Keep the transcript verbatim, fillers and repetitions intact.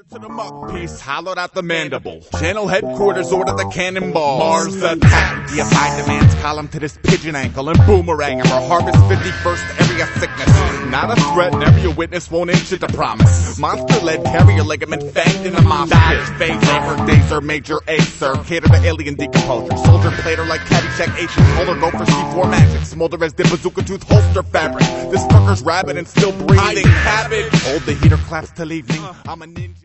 To the muck piece, hollowed out the mandible. Channel headquarters order the cannonball. Mars attack. Defy demands column to this pigeon ankle and boomerang him or harvest fifty-first area sickness. Not a threat, never a witness, won't inch it to promise. Monster lead carrier ligament fanged in a mosh pit. Phase labor days are major acer. Cater to alien decomposure. Soldier plater like Caddyshack Asian color. Go for C four magic. Smolder as the bazooka tooth holster fabric. This fucker's rabid and still breathing. Cabbage. Hold the heater claps till evening. I'm a ninja.